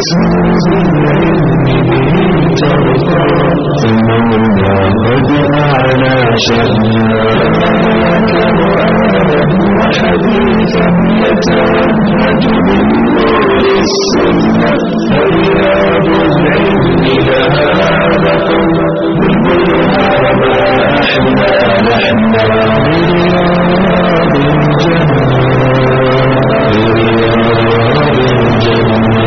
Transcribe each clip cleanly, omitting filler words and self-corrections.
بسوز العلم به ترقى فالمولى قد أعلى شأنها كان آلا وحديثا يتأمج من نور السنة فرياض العلم لها علق بلبلها ما أحلى لحنا برياض الجنة.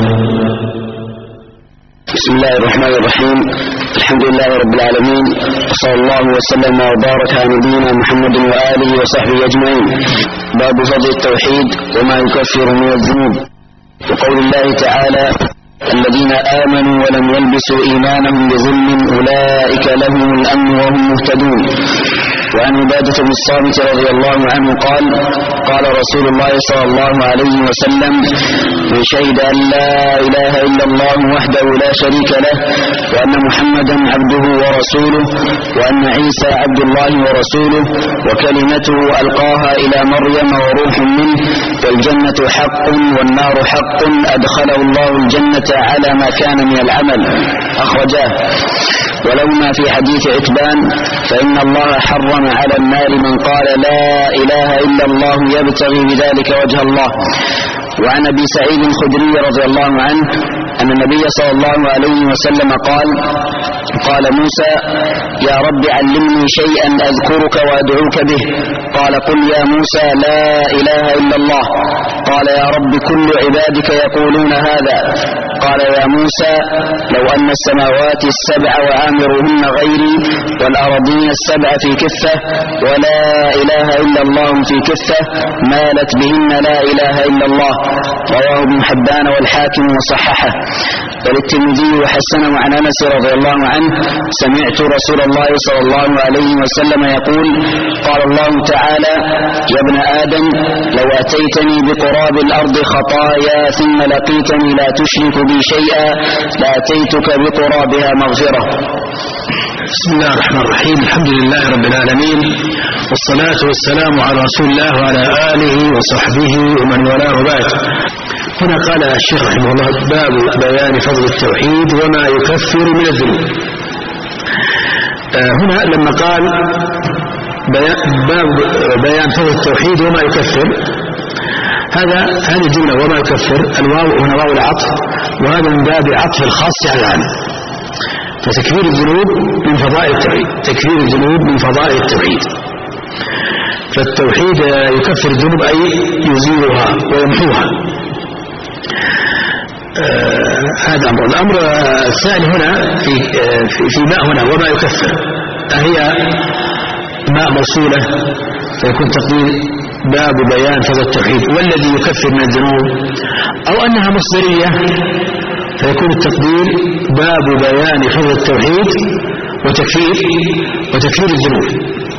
بسم الله الرحمن الرحيم. الحمد لله رب العالمين، وصلى الله وسلم وبارك على نبينا محمد وآله وصحبه أجمعين. باب فضل التوحيد وما يكفر من الذنوب، وقول الله تعالى: الذين آمنوا ولم يلبسوا إيمانهم بظلم أولئك لهم الأمن وهم مهتدون. وعن عبادة بن الصامت رضي الله عنه قال: قال رسول الله صلى الله عليه وسلم: من شهد أن لا إله إلا الله وحده لا شريك له وأن محمدا عبده ورسوله وأن عيسى عبد الله ورسوله وكلمته ألقاها إلى مريم وروح منه والجنة حق والنار حق أدخله الله الجنة على ما كان من العمل. أخرجاه. ولهما في حديث عتبان: فإن الله حرم على النار من قال لا إله إلا الله يبتغي بذلك وجه الله. وعن أبي سعيد الخدري رضي الله عنه أن النبي صلى الله عليه وسلم قال موسى: يا رب علمني شيئا أذكرك وأدعوك به. قال: قل يا موسى لا إله إلا الله. قال: يا رب كل عبادك يقولون هذا. قال: يا موسى لو أن السماوات السبع وعامرهن غيري والأرضين السبع في كفة ولا إله إلا الله في كفة مالت بهن لا إله إلا الله. رواه ابن حبان والحاكم وصححه. وللترمذي وحسنه عن أنس رضي الله عنه: سمعت رسول الله صلى الله عليه وسلم يقول: قال الله تعالى: يا ابن آدم لو أتيتني بقراب الأرض خطايا ثم لقيتني لا تشرك بي شيئا لأتيتك بقرابها مغفرة. بسم الله الرحمن الرحيم. الحمد لله رب العالمين، والصلاة والسلام على رسول الله وعلى آله وصحبه ومن والاه بعد. هنا قال الشيخ رحمه الله: باب بيان فضل التوحيد وما يكفر من الذنوب. هنا لما قال باب بيان فضل التوحيد وما يكفر، هذه الجملة وما يكفر الواو هنا واو العطف، وهذا من باب عطف الخاص على العام. فتكفير الذنوب من فضائل التوحيد، تكفير الذنوب من فضائل التوحيد. فالتوحيد يكفر الذنوب أي يزيلها ويمحوها. هذا أمر. الأمر الثاني هنا في ماء هنا وما يكفر، هي ماء موصولة فيكون تقدير باب بيان فضل التوحيد والذي يكفر من الذنوب، أو أنها مصدرية فيكون التقدير باب بيان فضل التوحيد وتكفير الذنوب.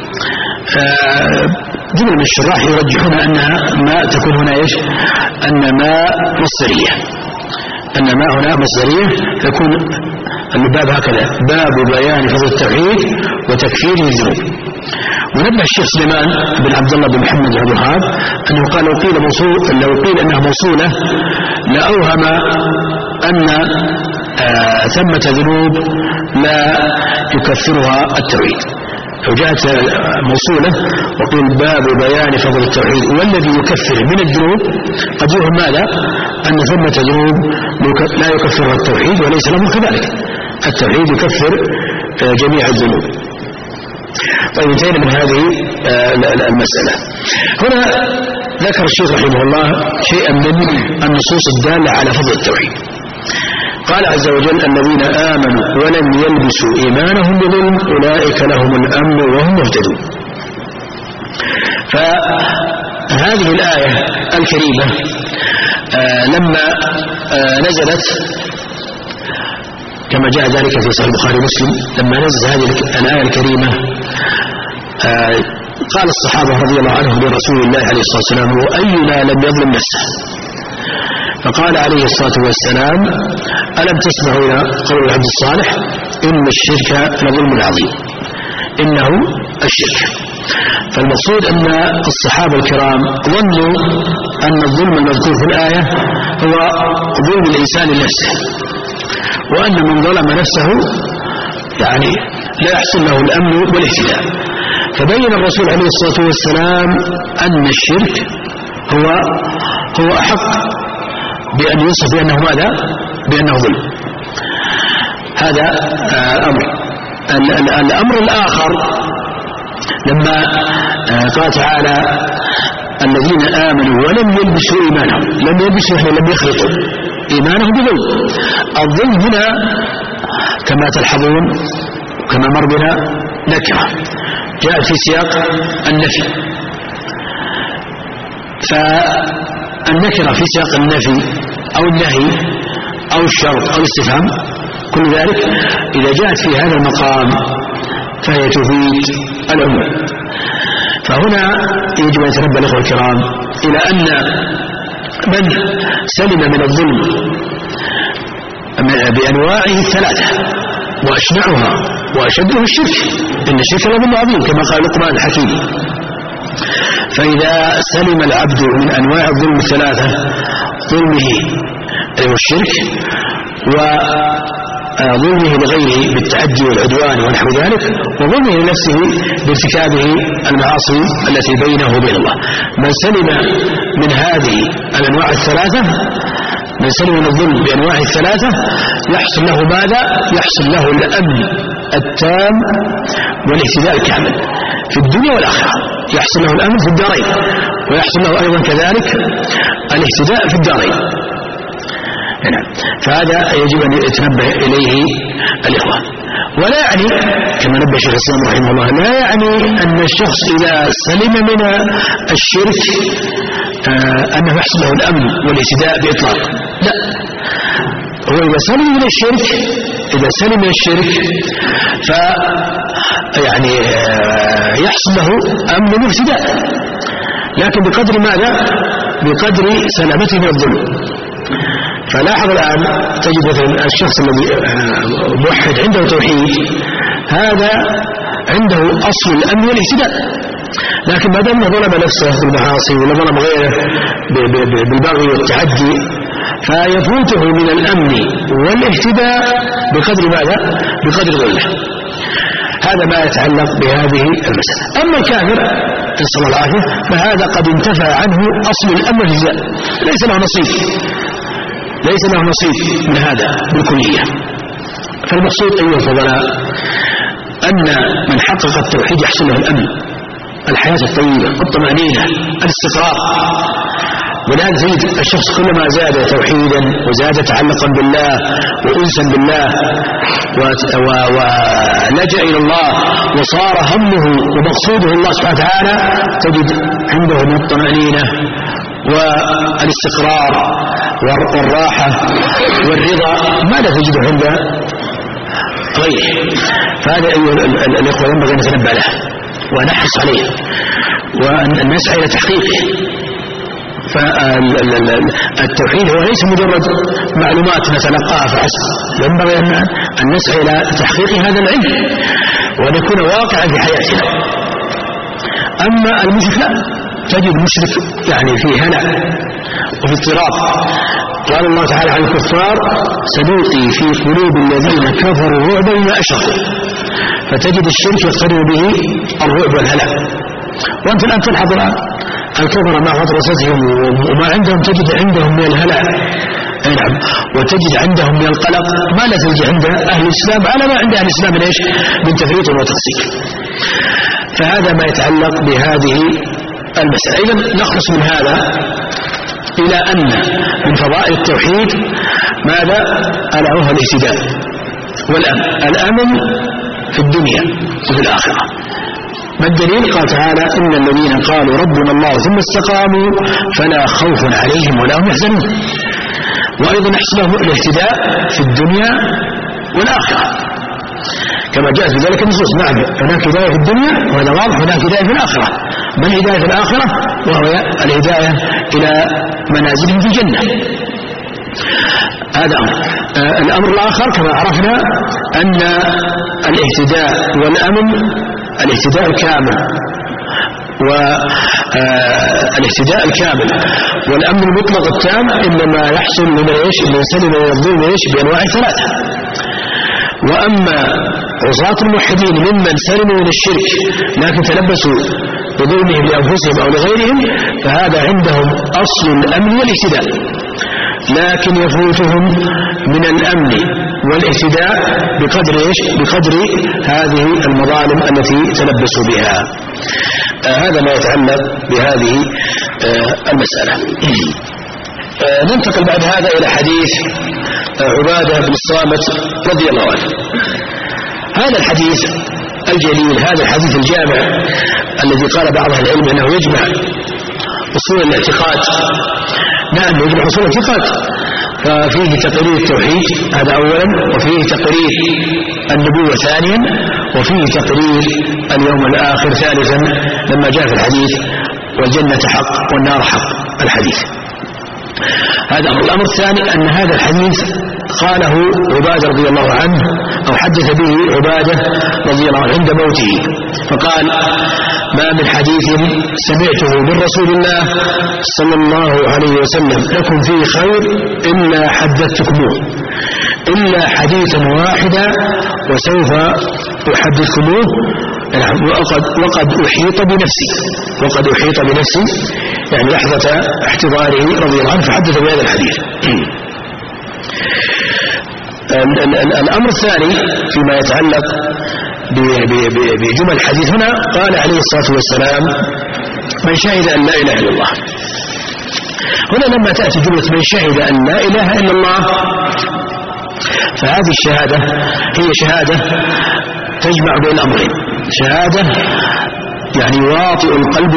جملة من الشراح يرجحون أنها ما تكون هنا إيش؟ أن ماء مصدرية، أن ماء هنا مصدرية فيكون الباب هكذا: باب بيان فضل التوحيد وتكفير الذنوب. ونبه الشيخ سليمان بن عبد الله بن محمد بن الوهاب أنه قال: لو قيل أنها موصولة لأوهم أن ثمة ذنوب لا يكفرها التوحيد. لو جاءت موصولة وقيل باب بيان فضل التوحيد والذي يكفر من الذنوب، قد يوهم ماذا؟ أن ثمة ذنوب لا يكفرها التوحيد، وليس له كذلك. التوحيد يكفر جميع الذنوب. طيب انتهينا من هذه المسألة. هنا ذكر الشيخ رحمه الله شيئا من النصوص الدالة على فضل التوحيد. قال عز وجل: الذين آمنوا ولم يلبسوا إيمانهم بظلم أولئك لهم الأمن وهم مهتدون. فهذه الآية الكريمة لما نزلت كما جاء ذلك في صحيح البخاري ومسلم، لما نزل هذه الآية الكريمة قال الصحابة رضي الله عنهم لرسول الله عليه الصلاة والسلام: وأينا لم يظلم نفسه؟ فقال عليه الصلاة والسلام: ألم تسمعوا إلى قول العبد الصالح: إن الشرك لظلم عظيم، إنه الشرك. فالمقصود أن الصحابة الكرام ظنوا أن الظلم المذكور في الآية هو ظلم الإنسان لنفسه، وأن من ظلم نفسه يعني لا يحصل له الأمن والاهتداء. فبين الرسول عليه الصلاة والسلام أن الشرك هو أحق بأن يوصف بأنه ماذا؟ بأنه ظلم. هذا أمر. الأمر الآخر لما قال تعالى الذين آمنوا ولم يلبسوا إيمانهم، لم يلبسوا يعني لم يخلطوا إيمانهم بظلم. الظلم هنا كما تلحظون كما مر بنا نكرة جاء في سياق النفي، فالنكرة في سياق النفي أو النهي أو الشرط أو الاستفهام كل ذلك إذا جاءت في هذا المقام فهي تفيد العموم. فهنا يجب أن يتنبه الأخوة الكرام إلى أن من سلم من الظلم بأنواعه الثلاثة وأشنعها وأشده الشرك، إن الشرك لظلم عظيم كما قال لقمان الحكيم. فإذا سلم العبد من أنواع الظلم الثلاثة، ظلمه الشرك وظلمه لغيره بالتعدي والعدوان ونحو ذلك، وظلمه لنفسه بارتكابه المعاصي التي بينه وبين الله، من سلم من هذه الأنواع الثلاثة، من سلم من الظلم بأنواع الثلاثة يحصل له ماذا؟ يحصل له الأمن التام والاهتداء الكامل في الدنيا والآخرة. يحصل له الأمن في الدارين، ويحصل له أيضا كذلك الاهتداء في الدارين. فهذا يجب أن يتنبه إليه الإخوة. ولا يعني كما نبه شيخ الإسلام رحمه الله، لا يعني أن الشخص إذا سلم من الشرك أنه يحصل له الأمن والاهتداء بإطلاق، لا، هو إذا سلم من الشرك، إذا سلم من الشرك يعني يحصل له أمن والاهتداء، لكن بقدر ماذا؟ بقدر سلامته من الظلم. فلاحظ الآن تجد مثلا الشخص الذي موحد عنده توحيد هذا عنده أصل الأمن والاهتداء، لكن ما دام ظلم نفسه بالمعاصي ولا ظلم غيره بالبغي والتعدي فيفوته من الأمن والاهتداء بقدر ماذا؟ بقدر ظلمه. هذا ما يتعلق بهذه المسألة. أما الكافر نسأل الله العافية فهذا قد انتفى عنه أصل الأمن والاهتداء، ليس له نصيب من هذا بالكلية. فالمقصود أيها الفضلاء أن من حقق التوحيد يحصل له الأمن، الحياة الطيبة، الطمأنينة، الاستقرار. ولذلك تجد الشخص كلما زاد توحيدا وزاد تعلقا بالله وأنسا بالله ولجأ إلى الله وصار همه ومقصوده الله سبحانه وتعالى، تجد عنده من الطمأنينة والاستقرار والراحة والرضا ما لا تجد عند غيره. فهذا أيها الأخوة ينبغي أن نتنبه له ونحرص عليه وأن نسعى إلى تحقيقه. فالتوحيد هو ليس مجرد معلومات نتلقاها فحسب، ينبغي أن نسعى إلى تحقيق هذا العلم وأن يكون واقعا في حياتنا. أما المشرك لا، تجد المشرك يعني في هلع وفي اضطراب. قال الله تعالى عن الكفار سنلقي في قلوب الذين كفروا رعبا بما أشركوا، فتجد الشرك يقترن به الرعب والهلع. وأنت الآن تلحظ الكفر مع مدرستهم وما عندهم، تجد عندهم من الهلع نعم، وتجد عندهم من القلق ما لا تجد عند أهل الإسلام على ما عند أهل الإسلام من إيش؟ من تفريط وتقصير. فهذا ما يتعلق بهذه المسألة. إذن نخلص من هذا إلى أن من فضائل التوحيد ماذا؟ ألا وهو الاهتداء والأمن، الأمن في الدنيا وفي الآخرة. ما الدليل؟ قال تعالى إن الذين قالوا ربنا الله ثم استقاموا فلا خوف عليهم ولا هم يحزنون. وأيضا يحصل لهم الاهتداء في الدنيا والآخرة كما جاء في ذلك النصوص. نعم هناك هداية في الدنيا وهذا واضح، هناك هداية في الآخرة. ما الهداية في الآخرة؟ وهو الهداية إلى منازلهم في الجنة. هذا الأمر الآخر كما عرفنا أن الاهتداء والأمن الاهتداء الكامل والاهتداء الكامل والأمن المطلق التام إنما يحصل من سلم من الظلم بأنواع ثلاثة. وأما عصاة الموحدين ممن سلموا من الشرك لكن تلبسوا بظلمهم لأنفسهم أو لغيرهم فهذا عندهم أصل الأمن والاهتداء، لكن يفوتهم من الأمن والاهتداء بقدر هذه المظالم التي تلبسوا بها. هذا ما يتعلق بهذه المسألة. ننتقل بعد هذا إلى حديث عبادة بن الصامت رضي الله عنه. هذا الحديث الجليل، هذا الحديث الجامع الذي قال بعض أهل العلم أنه يجمع أصول الاعتقاد. نعم يجمع أصول الاعتقاد، ففيه تقرير التوحيد هذا أولا، وفيه تقرير النبوة ثانيا، وفيه تقرير اليوم الآخر ثالثا لما جاء في الحديث والجنة حق والنار حق الحديث. هذا الأمر الثاني أن هذا الحديث قاله عبادة رضي الله عنه أو حدث به عبادة رضي الله عنه عند موته، فقال: ما من حديث سمعته من رسول الله صلى الله عليه وسلم لكم فيه خير إلا حدثتكموه، إلا حديثا واحدا وسوف أحدثكموه وقد أحيط بنفسي يعني لحظة احتضاره رضي الله عنه فحدث بهذا الحديث. الأمر الثاني فيما يتعلق بجمل الحديث هنا قال عليه الصلاة والسلام: من شهد أن لا إله إلا الله. هنا لما تأتي جملة من شهد أن لا إله إلا الله فهذه الشهادة هي شهادة تجمع بين الأمرين، شهادة يعني يواطئ القلب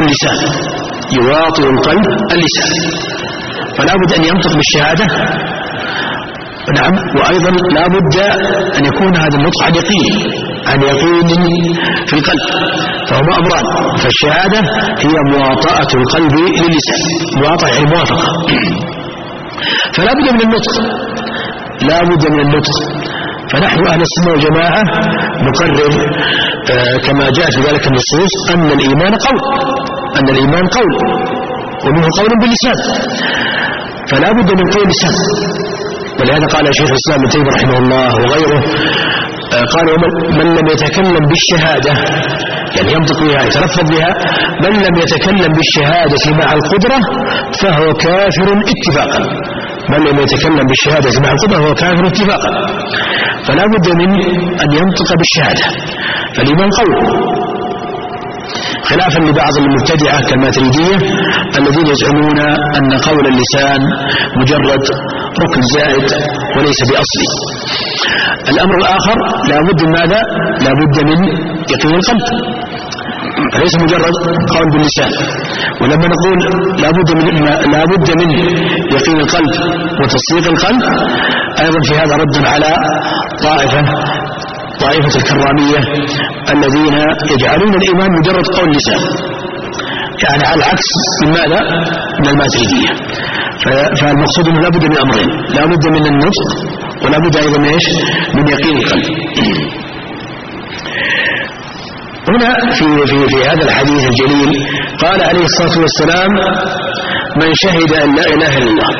اللسان، فلا بد أن ينطق بالشهادة. نعم، وأيضا لا بد أن يكون هذا النطق عن يقين في القلب، فهما أمران. فالشهادة هي مواطأة القلب للسان، مواطأة يعني موافقة، فلا بد من النطق. فنحن أهل السنة والجماعة نقرر كما جاء في ذلك النصوص أن الإيمان قول ومنه قول باللسان، فلا بد من قول اللسان. ولهذا قال شيخ الإسلام ابن تيمية رحمه الله وغيره قال: من لم يتكلم بالشهادة يعني ينطق بها يتلفظ بها، من لم يتكلم بالشهادة مع القدرة فهو كافر اتفاقا. من لم يتكلم بالشهادة مع القدرة فهو كافر اتفاقا. فلا بد من أن ينطق بالشهادة، فالإيمان قول، خلافا لبعض المبتدعة كالماتريدية الذين يزعمون أن قول اللسان مجرد ركن زائد وليس بأصل. الأمر الآخر لا بد من ماذا؟ لا بد من يقين القلب، ليس مجرد قول باللسان. ولما نقول لا بد من يقين القلب وتصديق القلب، أيضا في هذا رد على طائفة الكرامية الذين يجعلون الإيمان مجرد قول اللسان، يعني على العكس من ماذا؟ من الماتريدية. فالمقصود أنه لا بد من أمرين، لا بد من النطق ولا بد أيضا من يقين القلب. هنا في هذا الحديث الجليل قال عليه الصلاة والسلام: من شهد أن لا إله إلا الله.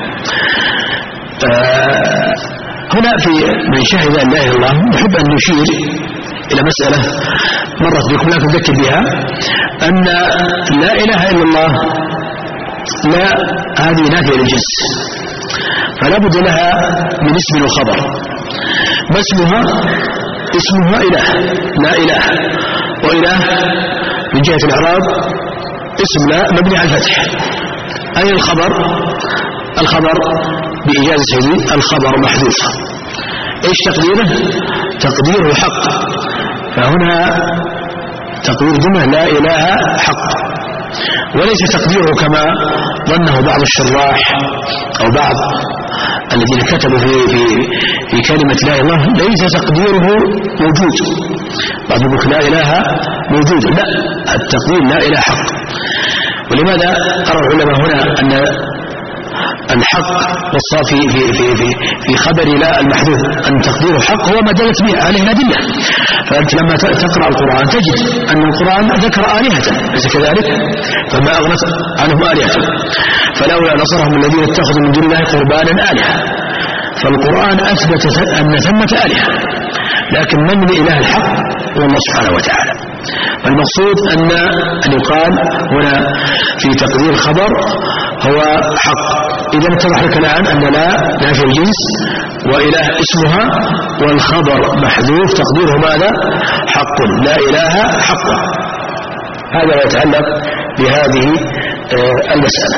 هنا في من شهد أن لا إله إلا الله نحب أن نشير إلى مسألة مرت بكم لكن نذكر بها، أن لا إله إلا الله لا هذه نافية للجنس، فلا بد لها من اسم وخبر. ما اسمها إله، لا إله، وإله من جهة الإعراب اسم لا مبني على الفتح. أي الخبر بإجازة سيدي الخبر محذوف. إيش تقديره؟ تقديره حق، فهنا تقدير جملة لا إله حق، وليس تقديره كما ظنه بعض الشراح أو بعض الذين كتبوا في كلمة لا إله، ليس تقديره موجود. بعض يقول لا إله موجود، لا، التقدير لا إله حق. ولماذا قرر العلماء هنا الحق والصواب في خبر لا المحذوف أن تقديره حق هو ما دلت به عليه الأدلة. فأنت لما تقرأ القرآن تجد أن القرآن ذكر آلهة ليس كذلك، فما أغنت عنهم آلهة، فلولا نصرهم الذين اتخذوا من دون الله قربانا آلهة. فالقرآن أثبت أن ثمة آلهة، لكن من الإله الحق هو الله سبحانه وتعالى. المقصود أن يقال هنا في تقدير الخبر هو حق. إذا اتضح لك الآن أن لا نافي الجنس وإله اسمها، والخبر محذوف تقديره ماذا؟ حق، لا إله حق. هذا يتعلق بهذه المسألة.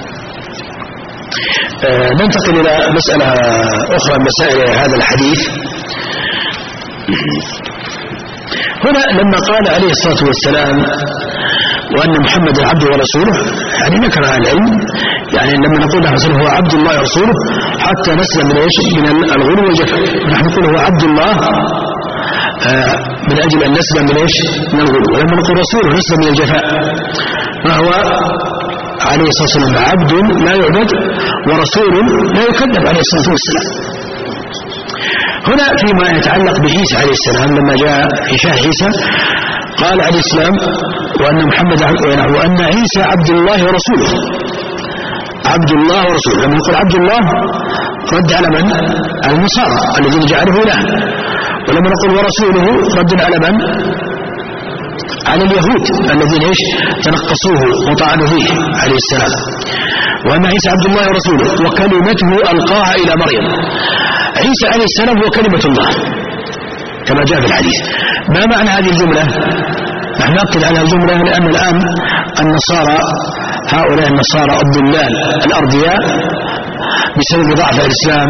ننتقل إلى مسألة أخرى من مسائل هذا الحديث. هنا لما قال عليه الصلاة والسلام وأن محمد عبده ورسوله، يعني نكر العلم، يعني لما نقول له هو عبد الله ورسوله حتى نسلم من الغلو والجفاء. نحن نقول هو عبد الله من أجل أن نسلم من الغلو، ولما نقول رسوله نسلم من الجفاء. فهو عليه الصلاة والسلام عبد لا يعبد ورسول لا يكذب عليه الصلاة والسلام. هنا فيما يتعلق بعيسى عليه السلام لما جاء في شاه عيسى قال عليه السلام وأن عيسى عبد الله ورسوله. عبد الله ورسوله، لما نقول عبد الله رد على من؟ على النصارى الذين جعله إلها، ولما نقول ورسوله رد على من؟ على اليهود الذين تنقصوه وطعنوا فيه عليه السلام. وأن عيسى عبد الله ورسوله وكلمته ألقاها إلى مريم. عيسى عليه السلام هو كلمة الله كما جاء في الحديث. ما معنى هذه الجملة؟ نحن نأكد على الجملة لأن الآن النصارى، هؤلاء النصارى الضلال الأرضياء بسبب ضعف الإسلام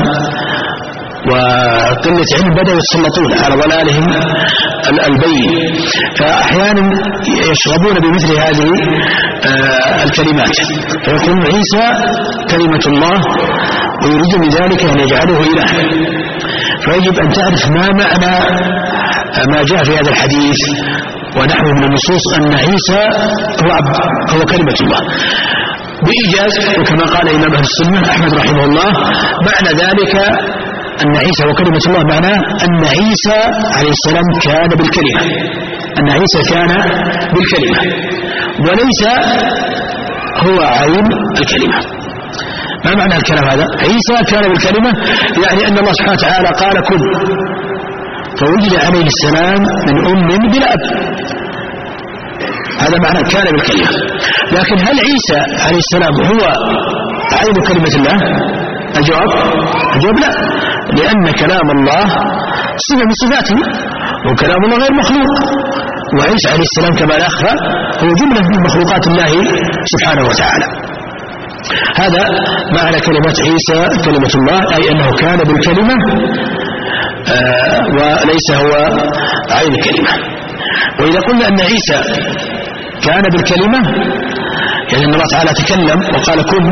وقلة علم بدأوا يتسلطون على ضلالهم البين، فأحيانا يشغبون بمثل هذه الكلمات، فيقول عيسى كلمة الله ويريد من ذلك أن يجعله إله. فيجب أن تعرف ما معنى ما جاء في هذا الحديث ونحوه من النصوص أن عيسى هو كلمة الله بإيجاز، وكما قال إمام أهل السنة أحمد رحمه الله معنى ذلك أن عيسى هو كلمة الله، معناه أن عيسى عليه السلام كان بالكلمة، أن عيسى كان بالكلمة وليس هو عين الكلمة. ما معنى الكلام هذا؟ عيسى كان بالكلمة يعني أن الله سبحانه وتعالى قال كن، فوجد عليه السلام من أم بلا أب، هذا معنى كان بالكلمة. لكن هل عيسى عليه السلام هو عين كلمة الله؟ الجواب لا، لأن كلام الله صفة من صفاته وكلام الله غير مخلوق، وعيسى عليه السلام كما لا أخفى هو جملة من مخلوقات الله سبحانه وتعالى. هذا معنى كلمة عيسى كلمة الله، أي أنه كان بالكلمة وليس هو عين الكلمة. وإذا قلنا أن عيسى كان بالكلمة يعني أن الله تعالى تكلم وقال كن،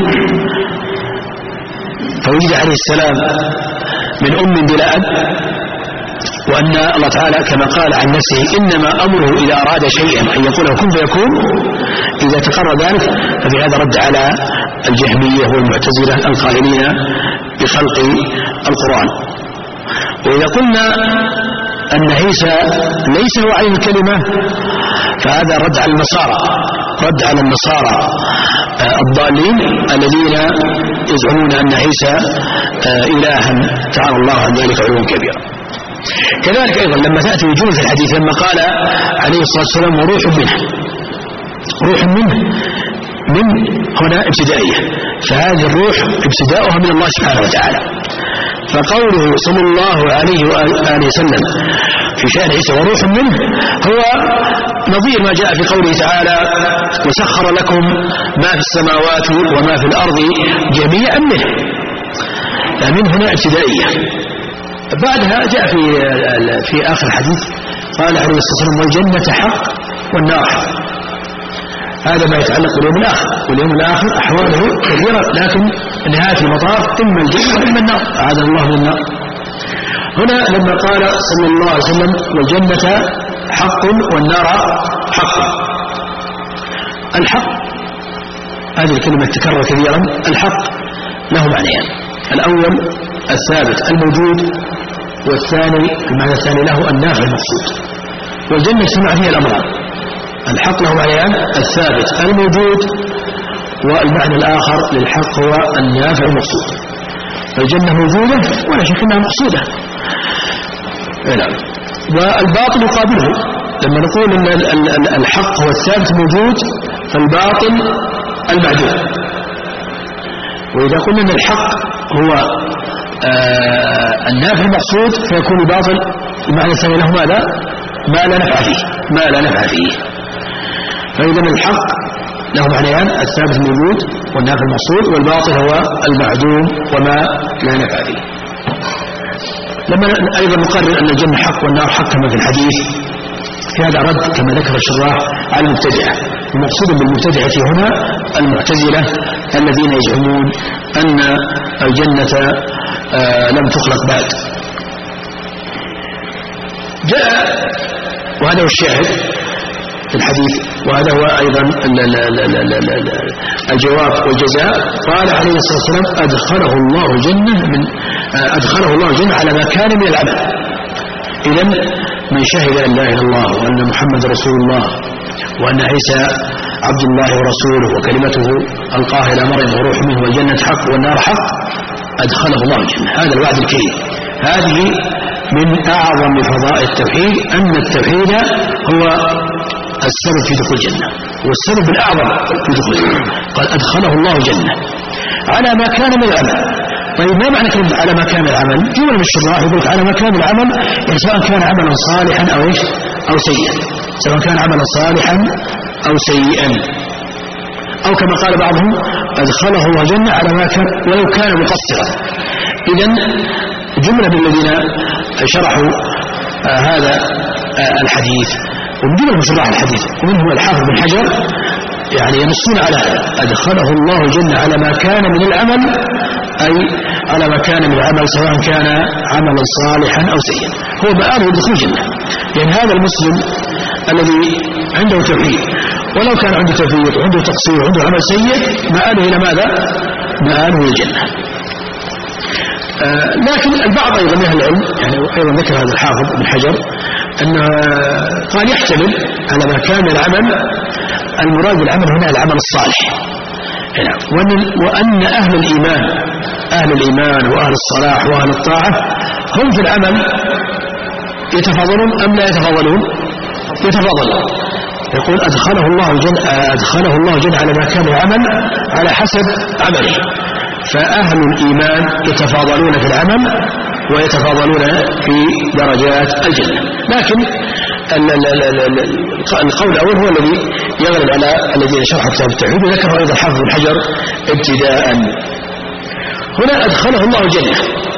فوجد عليه السلام من أم بلا أب، وأن الله تعالى كما قال عن نفسه إنما أمره إذا أراد شيئا أن يقول له كن فيكون، إذا تقرر ذلك ففي هذا رد على الجهمية والمعتزلة القائلين بخلق القرآن. وإذا قلنا أن عيسى ليس هو عين الكلمة فهذا رد على النصارى، رد على النصارى الضالين الذين يزعمون أن عيسى إلها تعالى الله عن ذلك علوا كبيرا. كذلك أيضا لما تأتي وجوه الحديث لما قال عليه الصلاة والسلام وروح منه، روح منه من هنا ابتدائية، فهذه الروح ابتداؤها من الله سبحانه وتعالى. فقوله صلى الله عليه وآله وسلم في شأن عيسى وروح منه هو نظير ما جاء في قوله تعالى وسخر لكم ما في السماوات وما في الأرض جميعا منه، فمن هنا ابتدائية. بعدها جاء في آخر الحديث قال عليه الصلاة والسلام والجنة حق والنار حق. هذا ما يتعلق باليوم الآخر، واليوم الآخر أحواله كثيرة، لكن نهاية المطاف إما الجنة وإما النار، أعاذنا الله من النار. هنا لما قال صلى الله عليه وسلم والجنة حق والنار حق، الحق هذه الكلمة تكرر كثيرا. الحق له معنيان: الأول الثابت الموجود، والثاني المعنى الثاني له النافع المقصود. والجنة اجتمع فيها الأمران: الحق له معنيان: الثابت الموجود، والمعنى الآخر للحق هو النافع المقصود. فالجنة موجودة ولا شك أنها مقصودة. والباطل يقابله. لما نقول أن الحق هو الثابت موجود فالباطل المعدوم. وإذا قلنا أن الحق هو النافع المقصود فيكون الباطل المعنى الثاني له ماذا؟ ما لا نفع فيه، ما لا نفع فيه. فإذا الحق له معنيان: الثابت الموجود والنافع المقصود، والباطل هو المعدوم وما لا نفع فيه. لما أيضا نقرر أن الجنة حق والنار حق كما في الحديث، في هذا رد كما ذكر الشراح على المبتدعة. المقصود بالمبتدعة هنا المعتزلة الذين يزعمون أن الجنة لم تخلق بعد. جاء وهذا هو الشاهد في الحديث، وهذا هو أيضا الجواب والجزاء. قال عليه الصلاة والسلام: أدخله الله الجنة على ما كان من العمل. إذن من شهد أن لا إله إلا الله وأن محمد رسول الله وأن عيسى عبد الله ورسوله وكلمته ألقاها إلى مريم وروح منه والجنة حق والنار حق، أدخله الله الجنة. هذا الوعد الكريم. هذه من أعظم فضائل التوحيد، أن التوحيد هو السبب في دخول الجنة، والسبب الأعظم في دخول الجنة. قال: أدخله الله الجنة على ما كان من العمل. طيب ما معنى كلمة على ما كان العمل؟ جملة من الشراح يقول على ما كان العمل يعني سواء كان عملا صالحا أو إيش أو سيئا، سواء كان عملا صالحا أو سيئا، أو كما قال بعضهم: أدخله الله الجنة على ما كان ولو كان مقصرا. إذن جملة من الذين شرحوا هذا الحديث، ومن جملة من شراح الحديث ومنهم الحافظ بن حجر، يعني ينصون على هذا: أدخله الله الجنة على ما كان من العمل، أي على ما كان من العمل سواء كان عملا صالحا أو سيئا، هو مآله دخول الجنة. يعني هذا المسلم الذي عنده توحيد ولو كان عنده تفريط وعنده تقصير وعنده عمل سيء مآله إلى ماذا؟ مآله إلى الجنة. لكن البعض أيضا من أهل العلم، يعني أيضا ذكر هذا الحافظ بن حجر، أنه قال يحتمل على ما كان العمل، المراد بالعمل هنا العمل الصالح، وأن أهل الإيمان وأهل الصلاح وأهل الطاعة هم في العمل يتفاضلون أم لا يتفاضلون؟ يتفاضلون. يقول أدخله الله الجنة على ما كان العمل على حسب عمله. فأهل الإيمان يتفاضلون في العمل ويتفاضلون في درجات الجنة. لكن القول الأول هو الذي يغلب على الذين شرحوا كتاب التوحيد، وذكره أيضا الحافظ بن حجر ابتداء. هنا أدخله الله الجنة.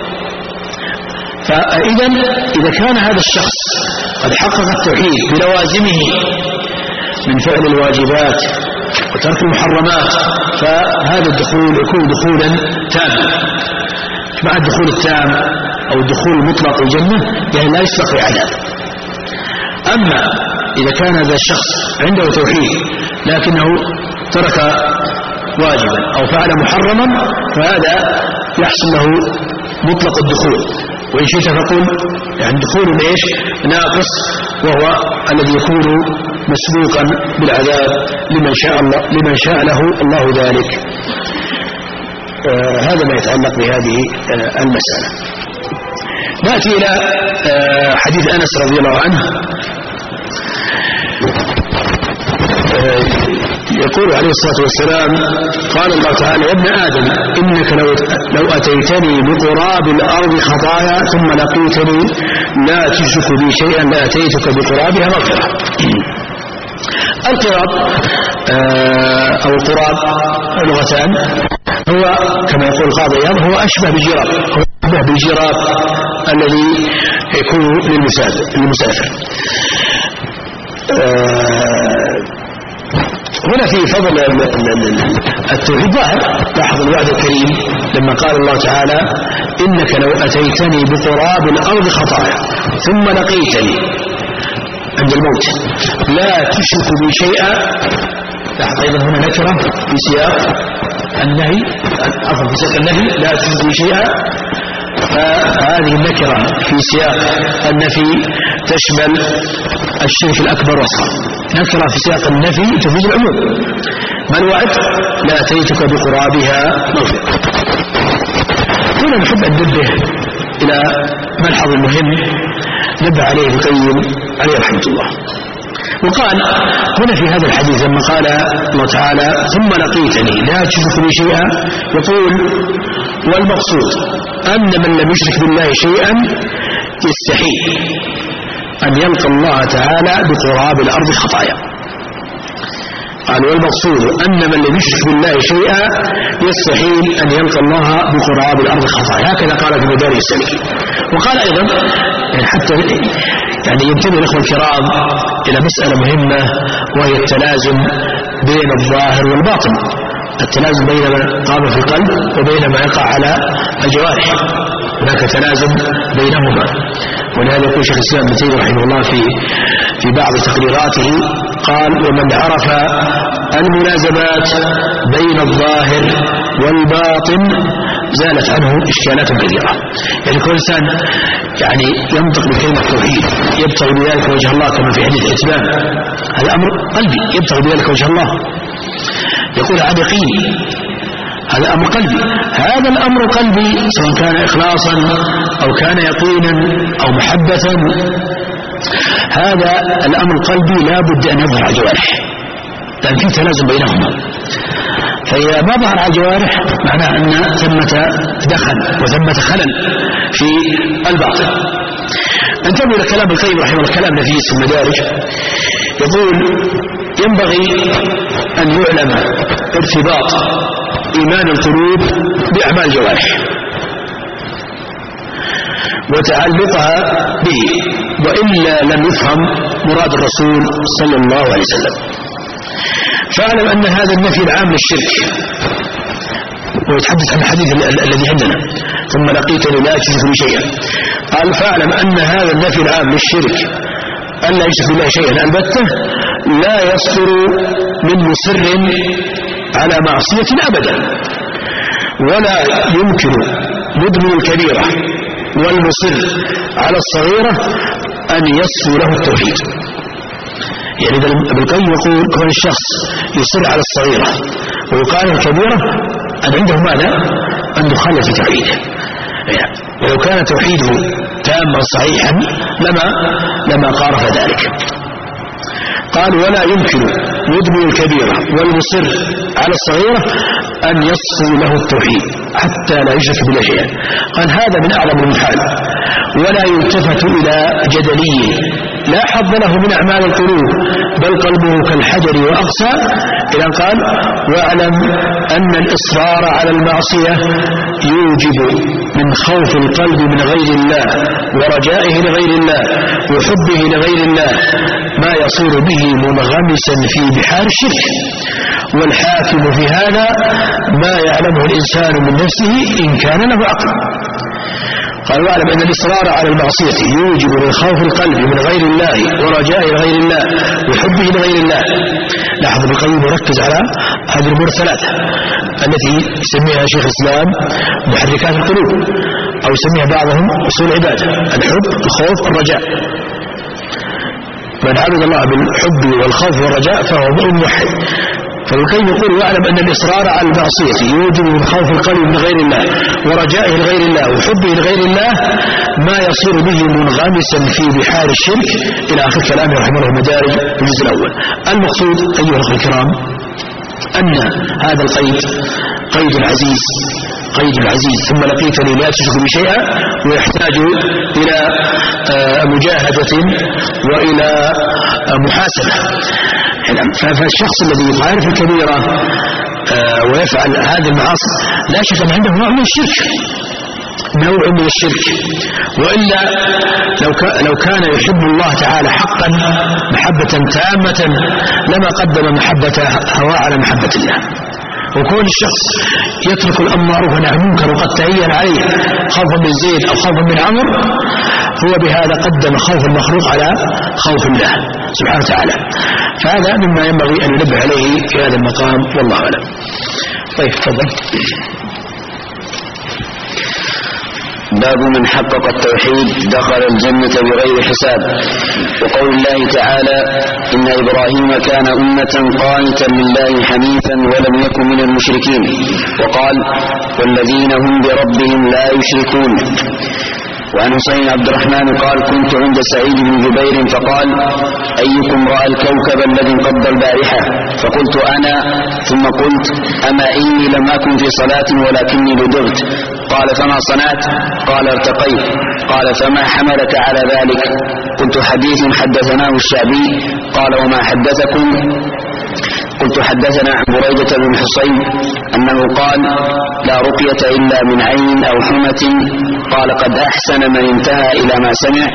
فإذا إذا كان هذا الشخص قد حقق التوحيد بلوازمه من فعل الواجبات وترك المحرمات، فهذا الدخول يكون دخولا تاما. مع الدخول التام أو الدخول المطلق الجنة يعني لا يسبق عذاب. أما إذا كان هذا الشخص عنده توحيد لكنه ترك واجبا أو فعل محرما، فهذا يحصل له مطلق الدخول، وإن شئت فقل يعني دخول إيش ناقص، وهو الذي يكون مسبوقا بالعذاب لمن شاء له الله ذلك. هذا ما يتعلق بهذه المسألة. نأتي إلى حديث أنس رضي الله عنه. يقول عليه الصلاة والسلام: قال الله تعالى: يا ابن آدم إنك لو أتيتني بقراب الأرض خطايا ثم لقيتني لا تشرك بي شيئا لأتيتك بقرابها مغفرة. القراب أو القراب لغتان، هو كما يقول القاضي عياض هو أشبه بالجراب الذي يكون للمسافر. هنا في فضل التوحيد ظاهر. لاحظ الوعد الكريم لما قال الله تعالى: إنك لو أتيتني بقراب الأرض خطايا ثم لقيتني عند الموت لا تشرك بي شيئا. لاحظ أيضا هنا نكرة في سياق النهي عفوا في سياق النهي لا تشركوا شيئا، فهذه النكرة في سياق النفي تشمل الشرك الأكبر والأصغر. نكرة في سياق النفي تفيد العموم. ما الوعد؟ لأتيتك بقرابها مغفرة. هنا نحب أن ننبه إلى ملحظ مهم نبه عليه ابن القيم عليه رحمة الله. وقال هنا في هذا الحديث لما قال الله تعالى ثم لقيتني لا تشرك بي شيئا، يقول والمقصود أن من لم يشرك بالله شيئا يستحيل أن يلقى الله تعالى بقراب الأرض خطايا. قال والمقصود أن من لم يشرك بالله شيئا يستحيل أن يلقى الله بقراب الأرض خطايا، هكذا قال في مدارج السالكين. وقال أيضا حتى ينتبه الأخوة الكرام إلى مسألة مهمة، وهي التلازم بين الظاهر والباطن، التلازم بين ما قام في القلب وبين ما يقع على الجوارح، هناك تلازم بينهما. ولهذا يقول شيخ الإسلام ابن تيمية رحمه الله في بعض تقريراته قال ومن عرف الملازمات بين الظاهر والباطن زالت عنه إشكالات كثيرة. يعني كل إنسان ينطق بكلمة التوحيد يبتغي بذلك وجه الله، كما في حديث الإتمام، هذا أمر قلبي يبتغي بذلك وجه الله. يقول عن يقيني، هذا أمر قلبي. هذا الأمر قلبي سواء كان إخلاصا أو كان يقينا أو محبة، هذا الأمر القلبي لا بد أن يظهر على الجوارح، لأن في تلازم بينهما. فإذا ما ظهر على الجوارح معناه أن ثمة دخل وثمة خلل في الباطن. انتبهوا إلى كلام القيم رحمه الله، كلام نفيس في المدارج، يقول ينبغي أن يعلم ارتباط إيمان القلوب بأعمال الجوارح وتعلقها به، وإلا لم يفهم مراد الرسول صلى الله عليه وسلم. فاعلم أن هذا النفي العام للشرك، ويتحدث عن الحديث الذي عندنا ثم لقيتني لا تشرك بي شيئا. قال فاعلم أن هذا النفي العام للشرك أن لا يشرك بالله شيئا البتة لا يصدر من مصر على معصية أبدا، ولا يمكن مدمن الكبيرة والمصر على الصغيرة أن يصفو له التوحيد. يعني ابن القيم يقول كون الشخص يصر على الصغيرة ويقال الكبيرة أن عنده ماذا؟ عنده خلل في توحيده. ولو كان توحيده تاما صحيحا لما قارف ذلك. قال ولا يمكن مدمن الكبيرة والمصر على الصغيرة أن يصفو له التوحيد حتى لا يشرك بالله شيئا. قال هذا من أعظم المحال، ولا يلتفت إلى جدلي لا حظ له من أعمال القلوب، بل قلبه كالحجر وأقسى، إلى قال واعلم أن الإصرار على المعصية يوجب من خوف القلب من غير الله ورجائه لغير الله وحبه لغير الله ما يصير به منغمسا في بحار الشرك، والحاكم في هذا ما يعلمه الإنسان من نفسه إن كان له عقل. قال واعلم أن الإصرار على المعصية يوجب من خوف القلب من غير الله ورجائه لغير الله وحبه لغير الله. لاحظ ابن القيم يركز على هذه الأمور الثلاثة التي يسميها شيخ الإسلام محركات القلوب، أو يسميها بعضهم أصول العبادة: الحب، الخوف، الرجاء. من عبد الله بالحب والخوف والرجاء فهو مؤمن موحد. فالكيم يقول واعلم أن الإصرار على المعصية يوجب من خوف القلب من غير الله ورجائه لغير الله وحبه لغير الله ما يصير به منغمسا في بحار الشرك، إلى آخر كلامه رحمه الله المدارج في الجزء الأول. المقصود أيها الأخوة الكرام أن هذا القيد قيد عزيز، قيد العزيز، ثم لقيتني لا تشرك بي شيئا، ويحتاج إلى مجاهدة وإلى محاسبة. فالشخص الذي يخالف الكبيرة ويفعل هذه المعاصي لا شك أن عنده نوع من الشرك، نوع من الشرك. وإلا لو كان يحب الله تعالى حقا محبة تامة لما قدم محبة هواه على محبة الله. وكون الشخص يترك الأمر معروف والنهي عن المنكر وقد تعين عليه خوفا من زيد أو خوفا من عمرو، هو بهذا قدم خوف المخلوق على خوف الله سبحانه وتعالى. فهذا مما ينبغي أن ننبه عليه في هذا المقام، والله أعلم. طيب تفضل. باب من حقق التوحيد دخل الجنة بغير حساب. وقول الله تعالى: إن إبراهيم كان أمة قانتا لله حنيفا ولم يكن من المشركين. وقال: والذين هم بربهم لا يشركون. وعن حسين عبد الرحمن قال: كنت عند سعيد بن جبير فقال: أيكم رأى الكوكب الذي انقض البارحة؟ فقلت: أنا. ثم قلت: أما إني لم أكن في صلاة ولكني بدغت. قال: فما صنعت؟ قال: ارتقيت. قال: فما حملك على ذلك؟ قلت: حديث حدثناه الشعبي. قال: وما حدثكم؟ قلت: حدثنا عن بريدة بن حصين أنه قال: لا رقية إلا من عين أو حمة. قال: قد أحسن من انتهى إلى ما سمع.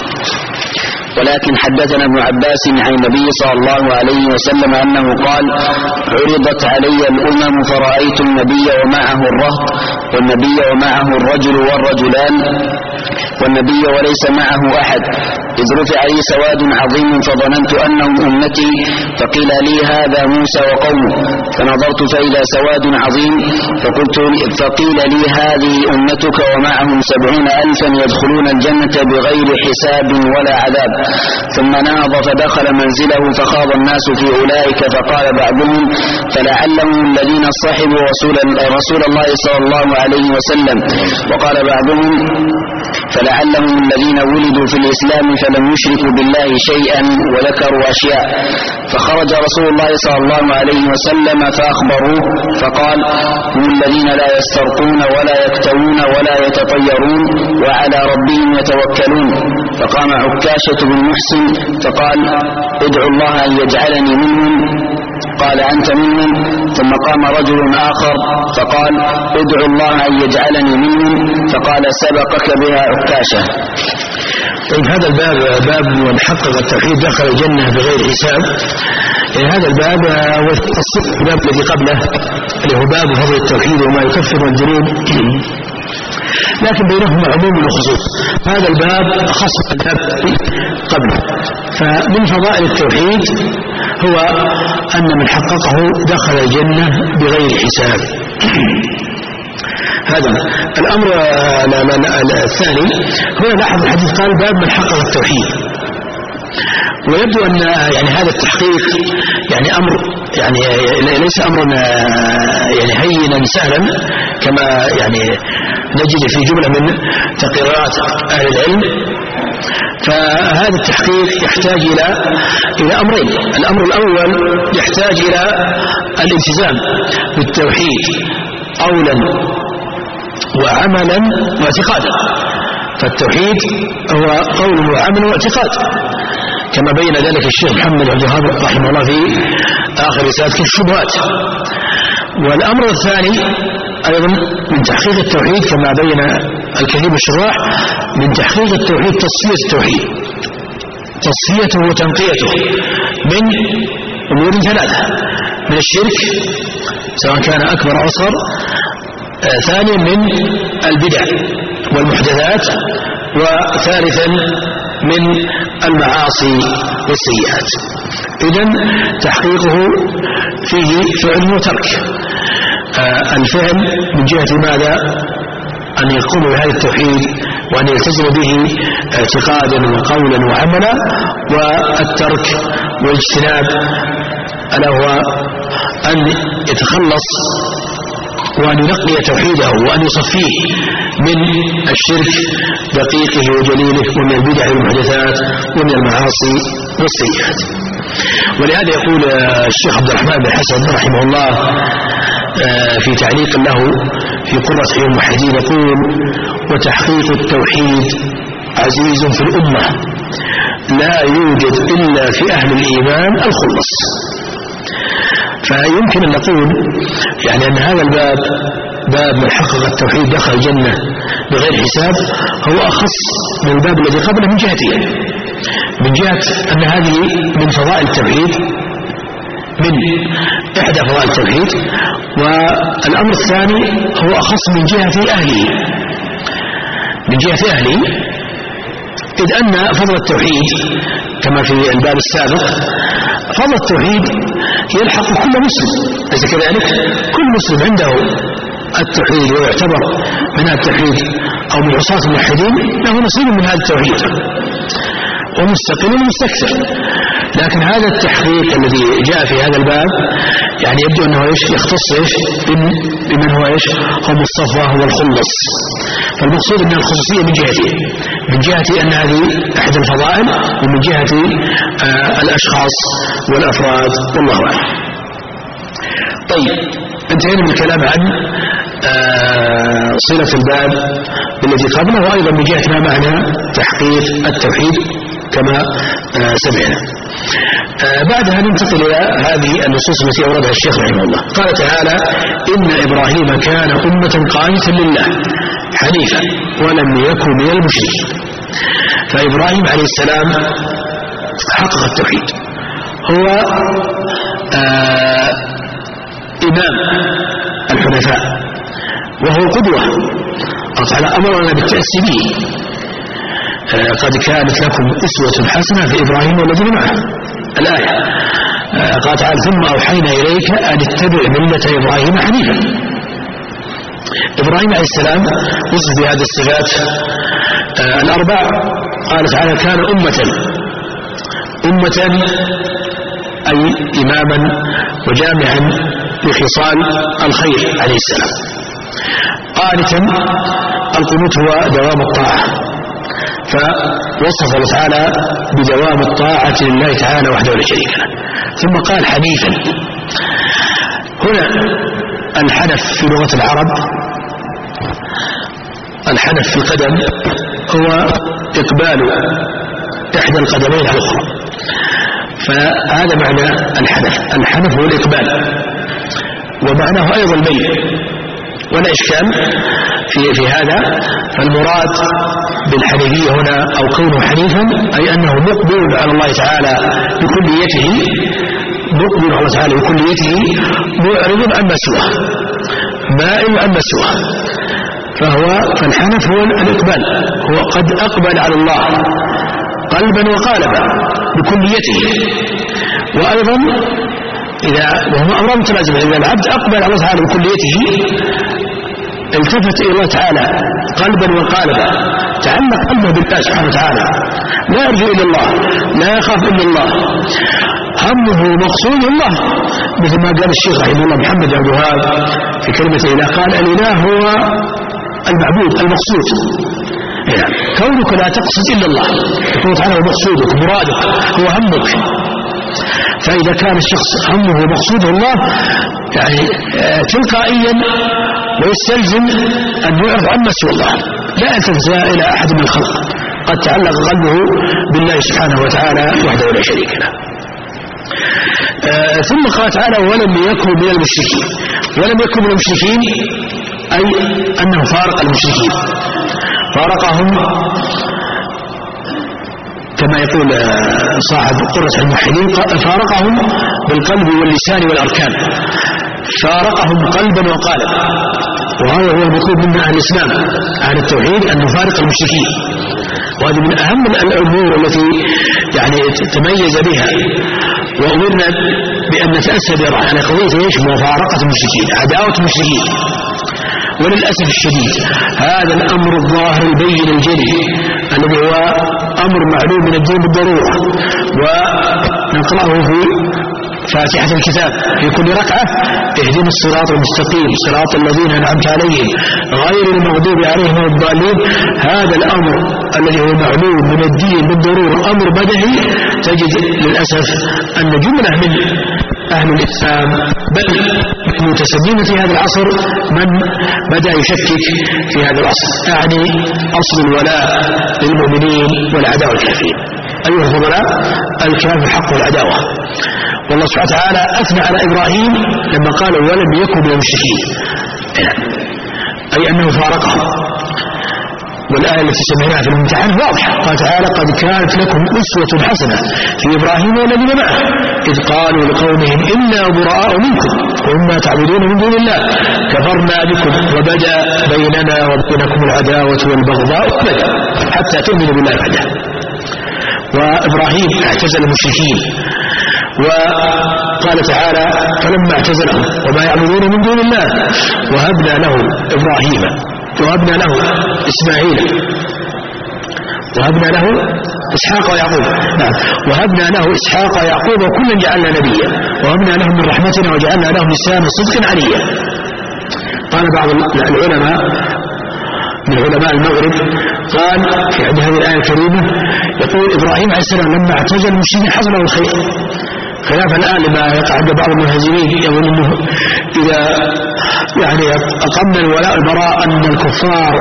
ولكن حدثنا ابن عباس عن النبي صلى الله عليه وسلم أنه قال: عرضت علي الأمم فرأيت النبي ومعه الرهط، والنبي ومعه الرجل والرجلان، والنبي وليس معه أحد، إذ رفع لي سواد عظيم فظننت أنهم أمتي، فقيل لي: هذا موسى وقومه. فنظرت فإذا سواد عظيم، فقيل لي: هذه أمتك ومعهم 70,000 يدخلون الجنة بغير حساب ولا عذاب. ثم نهض فدخل منزله فخاض الناس في أولئك، فقال بعضهم: فلعلهم الذين صحبوا رسول الله صلى الله عليه وسلم. وقال بعضهم: فلعلهم الذين ولدوا في الإسلام فلم يشركوا بالله شيئا، وذكروا أشياء. فخرج رسول الله صلى الله عليه وسلم فأخبروه، فقال: هم الذين لا يسترقون ولا يكتوون ولا يتطيرون وعلى ربهم يتوكلون. فقام عكاشة بن محسن فقال: ادعوا الله أن يجعلني منهم. قال: أنت منهم. ثم قام رجل آخر فقال: ادعوا الله أن يجعلني منهم. فقال: سبقك بها عكاشة. طيب، هذا الباب باب من حقق التوحيد دخل الجنة بغير حساب. يعني هذا الباب الباب الذي قبله اللي هو باب فضل التوحيد وما يكفر الذنوب، لكن بينهما عموم وخصوص. هذا الباب خاص الباب قبله. فمن فضائل التوحيد هو أن من حققه دخل الجنة بغير حساب. هذا الأمر الثاني. هنا لاحظ الحديث قال: باب من حقق التوحيد. ويبدو أن يعني هذا التحقيق يعني أمر يعني ليس أمرا يعني هينا سهلا كما يعني نجد في جملة من تقريرات أهل العلم. فهذا التحقيق يحتاج إلى أمرين. الأمر الأول يحتاج إلى الالتزام بالتوحيد قولا وعملا واعتقادا. فالتوحيد هو قول وعمل واعتقاد، كما بين ذلك الشيخ محمد عبد الوهاب رحمه الله في آخر رسالة كشف الشبهات. والأمر الثاني أيضا من تحقيق التوحيد كما بين الكثير من الشراح، من تحقيق التوحيد تصفية التوحيد، تصفيته وتنقيته من أمور ثلاثة: من الشرك سواء كان أكبر أو أصغر، ثانيا من البدع والمحدثات، وثالثا من المعاصي والسيئات. إذن تحقيقه فيه فعل وترك. الفعل من جهة ماذا؟ أن يقوم بهذا التوحيد وأن يلتزم به اعتقادا وقولا وعملا، والترك والاجتناب ألا هو أن يتخلص وأن ينقي توحيده وأن يصفيه من الشرك دقيقه وجليله، ومن البدع والمحدثات، ومن المعاصي والسيئات. ولهذا يقول الشيخ عبد الرحمن بن حسن رحمه الله في تعليق له في قرة عيون الموحدين يقول: وتحقيق التوحيد عزيز في الأمة، لا يوجد إلا في أهل الإيمان الخلص. فيمكن أن نقول يعني أن هذا الباب باب من حقق التوحيد دخل الجنة بغير حساب هو أخص من الباب الذي قبله من جهتين: من جهة أن هذه من فضائل التوحيد، من إحدى فضائل التوحيد، والأمر الثاني هو أخص من جهة أهله، من جهة أهله، إذ أن فضل التوحيد كما في الباب السابق فضل التوحيد يلحق كل مسلم، ليس كذلك؟ كل مسلم عنده التوحيد ويعتبر من التوحيد أو من عصاة الموحدين له نصيب من هذا التوحيد، ومستقل ومستكثر. لكن هذا التحقيق الذي جاء في هذا الباب يعني يبدو أنه يختص بمن هو هو مصطفى، هو الخلص. فالمقصود أن الخصوصية من جهتين، من جهة أن هذه أحد الفضائل، ومن جهة الأشخاص والأفراد، والله أعلم. طيب، انتهينا من الكلام عن صلة الباب بالذي قبله، وأيضا من جهة ما معنى تحقيق التوحيد كما سمعنا. بعدها ننتقل إلى هذه النصوص التي أوردها الشيخ رحمه الله. قال تعالى: إن إبراهيم كان أمة قانتا لله حنيفا ولم يكن من المشركين. فإبراهيم عليه السلام حقق التوحيد، هو إمام الحنفاء، وهو قدوة. الله تعالى أمرنا بالتأسي به: قد كانت لكم أسوة حسنة في إبراهيم والذين معه. الآية قال تعالى: ثم أوحينا إليك أن اتبع ملة إبراهيم حنيفا. إبراهيم عليه السلام وصف بهذه الصفات الأربع. قال تعالى: كان أمة أي إماما وجامعا لخصال الخير عليه السلام. قانتا، القنوت هو دوام الطاعة، فوصف الله تعالى بدوام الطاعة لله تعالى وحده لا شريك له. ثم قال حنيفا. هنا الحنف في لغة العرب، الحنف في القدم هو إقبال إحدى القدمين على الأخرى، فهذا معنى الحنف. الحنف هو الإقبال، ومعناه أيضا الميل، ولا إشكال في هذا. فالمراد بالحنيفية هنا أو كونه حنيفا أي أنه مقبل على الله تعالى بكليته، مقبل على الله تعالى بكليته، معرض عما سواه، مائل عما سواه. فالحنف هو الإقبال، هو قد أقبل على الله قلبا وقالبا بكليته. وأيضا وهو أمر متلازم، إذا العبد أقبل على الله تعالى بكليته التفت إلى الله تعالى قلبا وقالبا، تعلق قلبه بالله سبحانه وتعالى، لا يرجو إلا الله، لا يخاف إلا الله، همه مقصود الله، مثل ما قال الشيخ رحمه الله محمد عبد الوهاب في كلمة الإله، قال: الإله هو المعبود المقصود. يعني كونك لا تقصد إلا الله، يكون تعالى مقصودك مرادك هو همك. فإذا كان الشخص همه مقصوده الله يعني تلقائيا ويستلزم أن يعرض عما سوى الله، لا يلتفت إلى أحد من الخلق، قد تعلق قلبه بالله سبحانه وتعالى وحده لا شريك له. ثم قال تعالى: ولم يكن من المشركين. ولم يكن من المشركين أي أنه فارق المشركين، فارقهم كما يقول صاحب قرة الموحدين، فارقهم بالقلب واللسان والأركان، فارقهم قلبا وقالبا. وهذا هو المطلوب منا أهل الإسلام، أهل التوحيد، أن نفارق المشركين. وهذه من أهم الأمور التي يعني تميز بها وأمرنا بأن نتأسى على قضية مفارقة المشركين، عداوة المشركين. وللأسف الشديد هذا الأمر الظاهر البين الجلي الذي هو أمر معلوم من الدين بالضرورة، ونقرأه في فاتحة الكتاب في كل ركعة: اهدنا الصراط المستقيم صراط الذين أنعمت عليهم غير المغضوب عليهم ولا الضالين. هذا الأمر الذي هو معلوم من الدين بالضرورة، أمر بدهي، تجد للأسف أن جملة من أهل الإسلام بل من متسبين في هذا العصر من بدأ يشكك في هذا العصر، يعني أصل الولاء للمؤمنين والعداوة الكافرين. أيها الفضلاء، الكافر حق العداوة. والله سبحانه وتعالى أثنى على إبراهيم لما قال: ولم يكن من المشركين، أي أنه فارقه. والآية التي سمعناها في الامتحان واضحة، قال تعالى: قد كانت لكم أسوة حسنة في إبراهيم والذين معه إذ قالوا لقومهم إنا براء منكم ومما تعبدون من دون الله كفرنا بكم وبدأ بيننا وبينكم العداوة والبغضاء أبدا حتى تؤمنوا بالله وحده. وإبراهيم اعتزل المشركين وقال تعالى فلما اعتزلهم وما يعبدون من دون الله وهبنا له إبراهيم وهبنا له إسماعيل وهبنا له إسحاق ويعقوب. نعم. وهبنا له إسحاق ويعقوب وكلا جعلنا نبيا وهبنا لهم من رحمتنا وجعلنا لهم لسان صدق عليا. قال بعض العلماء من علماء المغرب قال في عند هذه الآية الكريمة يقول إبراهيم عليه السلام لما اعتزل المشركين حصل له الخير، خلافا الآن لما يقع عند بعض المهاجرين يقول إنه إذا يعني أقمنا الولاء البراء أن الكفار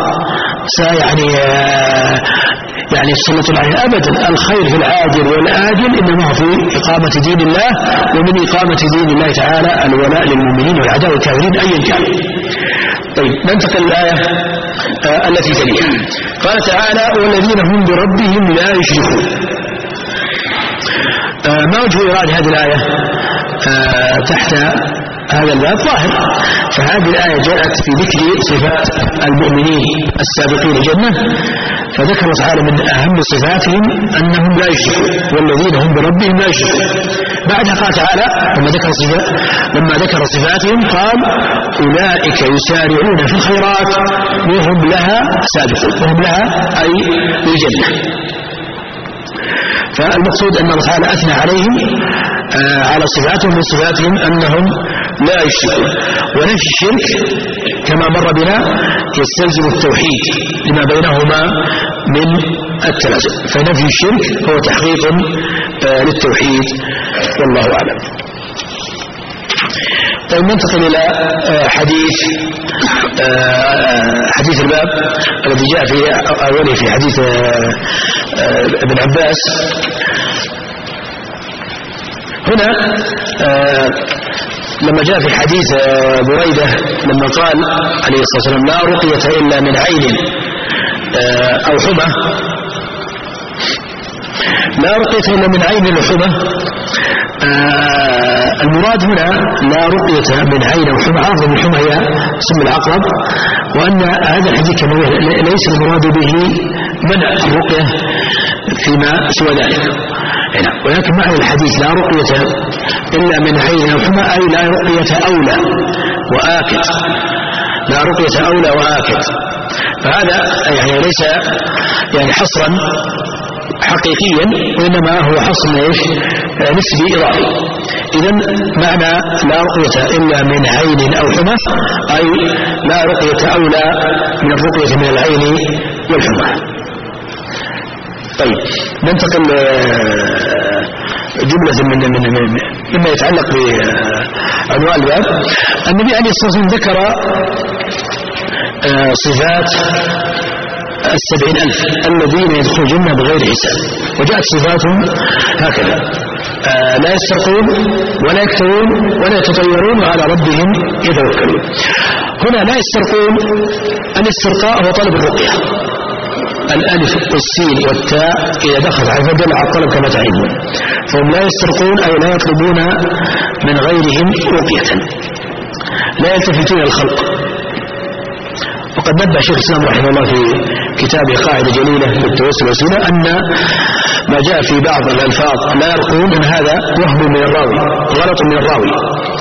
يعني يسلط عليه. أبدا، الخير في العاجل والآجل إنما في إقامة دين الله، ومن إقامة دين الله تعالى الولاء للمؤمنين والعداء والكافرين أيا كان. طيب ننتقل الآية التي تليها. قال تعالى والذين هم بربهم لا يشركون. ما وجه إيراد هذه الآية تحت هذا الباب؟ ظاهر. فهذه الآية جاءت في ذكر صفات المؤمنين السابقين الجنة، فذكر تعالى من أهم صفاتهم أنهم لا يشركون، والذين هم بربهم لا يشركون. بعدها قال تعالى لما ذكر صفاتهم قال أولئك يسارعون في الخيرات وهم لها سابقون، وهم لها أي الجنة. فالمقصود أن الله تعالى أثنى عليهم على صفاتهم من صفاتهم أنهم لا يشركون. ونفي الشرك كما مر بنا يستلزم التوحيد لما بينهما من التلازم، فنفي الشرك هو تحقيق للتوحيد والله أعلم. طيب ننتقل إلى حديث الباب الذي جاء في أوله في حديث ابن عباس. هنا لما جاء في حديث بريدة لما قال عليه الصلاة والسلام لا رقية إلا من عين أو حمى، لا رقية إلا من عين وحمى، المراد هنا لا رقية من عين أو حمى. عرض الحمى هي سم العقرب، وأن هذا الحديث ليس المراد به منع الرقية فيما سوى ذلك، ولكن معنى الحديث لا رقية إلا من عين أو حمى أي لا رقية أولى وآكد، لا رقية أولى وآكد. فهذا يعني ليس يعني حصرا حقيقيا، وإنما هو حصر نسبي إضافي. إذن معنى لا رقية إلا من عين أو حمى أي لا رقية أولى من الرقية من العين والحمى. طيب ننتقل جملة مما يتعلق بعنوان الباب. النبي عليه الصلاة والسلام ذكر صفات 70,000 الذين يدخلون الجنة بغير حساب، وجاءت صفاتهم هكذا: لا يسرقون ولا يكتوون ولا يتطيرون وعلى ربهم يتوكلون. هنا لا يسرقون، الاسترقاء هو طلب الرقية، الألف والسين والتاء إذا دخلت على فدل على الطلب كما تعلمون، فهم لا يسرقون أي لا يطلبون من غيرهم رقية، لا يلتفتون الخلق. وقد نبه شيخ الإسلام رحمه الله في كتابه قاعدة جليلة للتوسل والوسيلة أن ما جاء في بعض الألفاظ لا يرقون أن هذا وهم من الراوي، غلط من الراوي.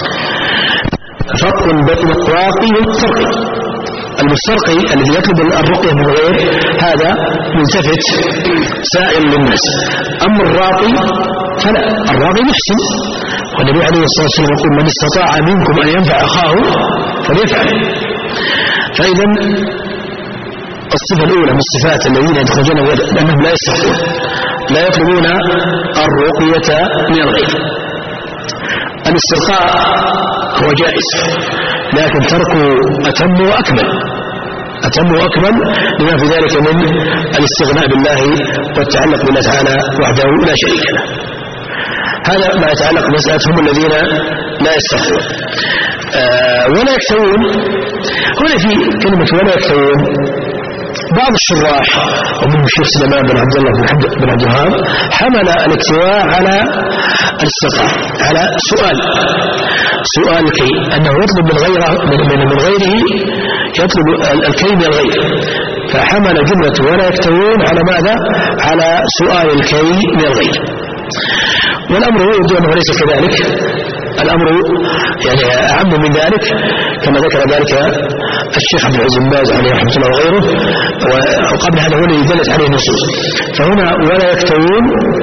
فرق بين الراقي والسرقي. المسترقي الذي يطلب الرقية من غير هذا ملتفت سائل للناس، أما الراقي فلا، الراقي محسن، والنبي عليه الصلاة والسلام يقول من استطاع منكم أن ينفع أخاه فليفعل. فإذا الصفة الأولى من الصفات الذين يدخلون أنهم لا يسترقون، لا يطلبون الرقية من الغير. الاسترقاء هو جائز، لكن تركه أتم وأكمل لما في ذلك من الاستغناء بالله والتعلق بالله تعالى وحده لا شريك له. هذا ما يتعلق بمسألة هم الذين لا يسترقون. ولا يكتوون، هنا في كلمة ولا يكتوون بعض الشراح ومنهم الشيخ سليمان بن عبد الله بن عبد الوهاب حمل الاكتواء على الاسترقاء، على سؤال الكي، أنه يطلب من غيره يطلب الكي من الغير، فحمل جملة ولا يكتوون على ماذا؟ على سؤال الكي من الغير. والأمر يبدو أنه ليس كذلك، الأمر يعني أعم من ذلك كما ذكر ذلك الشيخ عبد العزيز بن باز عليه رحمة الله وغيره، وقبل هذا هو الذي دلت عليه النصوص. فهنا ولا يكتوون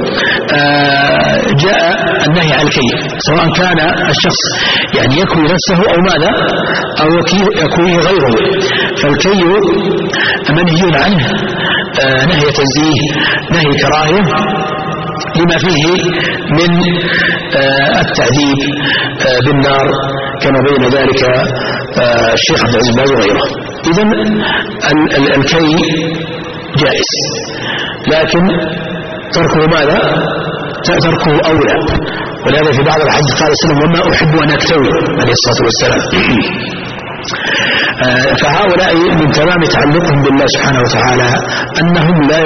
جاء النهي عن الكي، سواء كان الشخص يعني يكوي نفسه أو ماذا أو يكويه غيره. فالكي منهي عنه نهي تنزيه، نهي كراهية، لما فيه من التعذيب بالنار كما بين ذلك الشيخ عبد العزيز بن باز وغيره. إذن الكي جائز، لكن تركه ماذا؟ تركه أولى. ولهذا في بعض الحديث قال السلام وما أحب أن أكتوي عليه الصلاة والسلام. فهؤلاء من تمام تعلقهم بالله سبحانه وتعالى أنهم لا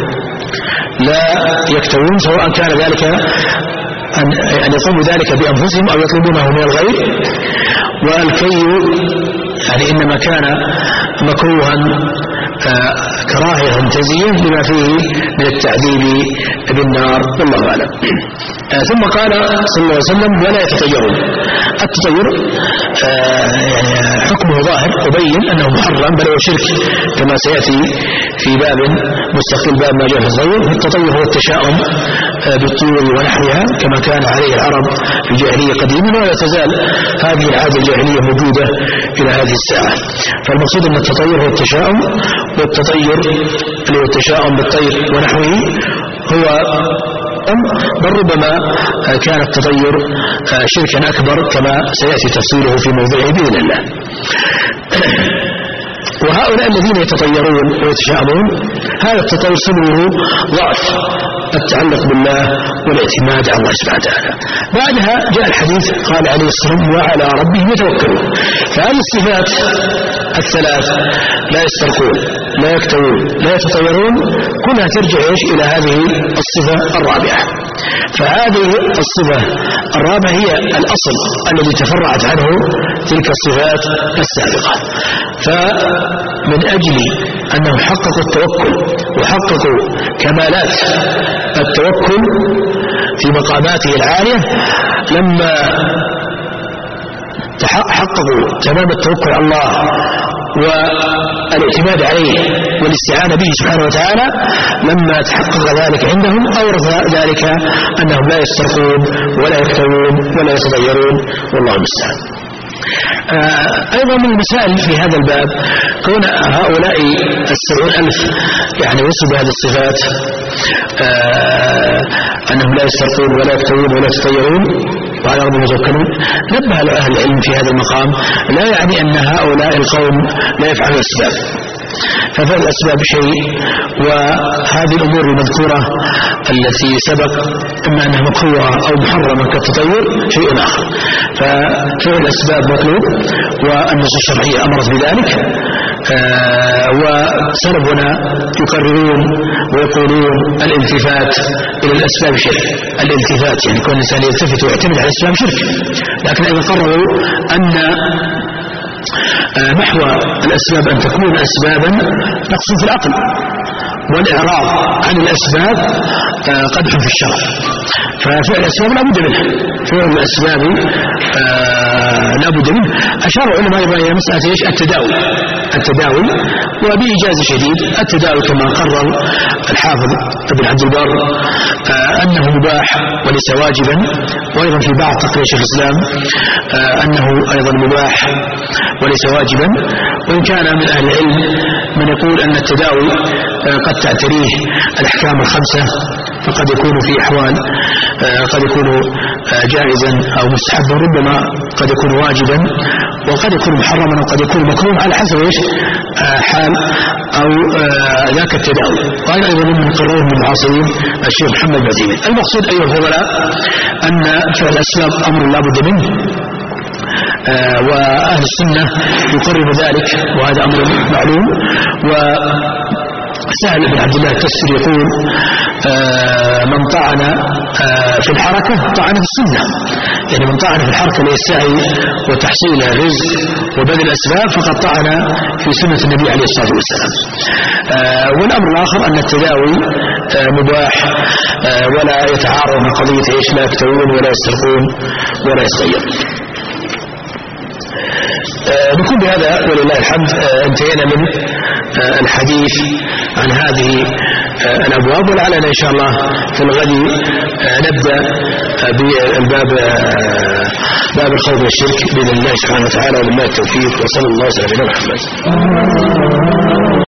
يكتوون سواء كان ذلك أن يقوموا ذلك بأنفسهم أو يطلبونه من الغير. والكي يعني إنما كان مكروها كراهية تزيين لما فيه من التعذيب بالنار، والله أعلم. ثم قال صلى الله عليه وسلم ولا يتطيرون. التطير يعني حكمه ظاهر وبين أنه محرم بل هو شرك كما سيأتي في باب مستقل، باب ما جاء في التطير. التطير هو التشاؤم بالطيور ونحوها كما كان عليه العرب في الجاهلية قديما، ولا تزال هذه العادة الجاهلية موجودة إلى هذه الساعة. فالمقصود أن التطير هو التشاؤم، والتطير اللي هو التشاؤم بالطير ونحوه هو بل ربما كان التطير شركا أكبر كما سيأتي تفصيله في موضعه بإذن الله. وهؤلاء الذين يتطيرون ويتشاءمون هذا التطير سببه ضعف التعلق بالله والاعتماد على الله سبحانه وتعالى. بعدها جاء الحديث قال عليه الصلاة والسلام وعلى ربهم يتوكلون. فهذه الصفات الثلاث لا يسترقون لا يكتوون لا يتطيرون كلها ترجع إلى هذه الصفة الرابعة. فهذه الصفة الرابعة هي الأصل الذي تفرعت عنه تلك الصفات السابقة. فمن أجل أنهم حققوا التوكل وحققوا كمالات التوكل في مقاماته العالية، لما حققوا تمام التوكل على الله والاعتماد عليه والاستعانة به سبحانه وتعالى، لما تحقق ذلك عندهم أورث ذلك أنهم لا يسترقون ولا يكتوون ولا يتطيرون، والله المستعان. أيضا من المسائل في هذا الباب كون هؤلاء 70,000 يعني وصفوا بهذه الصفات أنهم لا يسترقون ولا يكتوون ولا يتطيرون وعلى ربهم يتوكلون. نبه أهل العلم في هذا المقام لا يعني أن هؤلاء القوم لا يفعلون الأسباب، ففعل الأسباب شيء، وهذه الأمور المذكورة التي سبق إما أنها مكروهة أو محرمة كالتطير شيء آخر. ففعل الأسباب مطلوب والنصوص الشرعية أمرت بذلك. وسلفنا يكررون ويقولون الالتفات إلى الأسباب شرك. الالتفات يعني كون الإنسان يلتفت ويعتمد على الأسباب شرك، لكن أيضا قرروا أن محو الأسباب أن تكون أسبابا نقص في العقل، والإعراض عن الأسباب قدح في الشرع. ففعل الأسباب لا بد منه، فعل الأسباب لا بد منه. أشار العلماء إلى مسألة التداوي وبإجازة شديد. التداوي كما قرر الحافظ ابن عبد البر أنه مباح وليس واجبا، وأيضا في بعض تقرير شيخ الإسلام أنه أيضا مباح وليس واجبا. وإن كان من أهل العلم من يقول أن التداوي قد تعتريه الأحكام الخمسة، فقد يكون في أحوال قد يكون جائزا أو مستحبا، ربما قد يكون واجبا، وقد يكون محرما، وقد يكون مكروه على حسب حال أو ذاك التداوي. وأنا أيضا من قرره من المعاصرين الشيخ محمد بن عثيمين. المقصود أيها الفضلاء أن فعل الأسباب أمر لا بد منه، وأهل السنة يقرر ذلك، وهذا أمر معلوم. سهل بن عبد الله التستري يقول من طعن في الحركة طعن في السنة، يعني من طعن في الحركة للسعي وتحصيل الرزق وبذل الأسباب فقد طعن في سنة النبي عليه الصلاة والسلام. والأمر الآخر أن التداوي مباح ولا يتعارض مع قضية إيش لا يكتوون ولا يسترقون ولا يتغير. نكون بهذا ولله الحمد انتهينا من الحديث عن هذه الأبواب، ولعلنا إن شاء الله في الغد نبدأ بالباب باب الخوف والشرك بإذن الله سبحانه وتعالى، وبالله التوفيق، وصلى الله وسلم على محمد.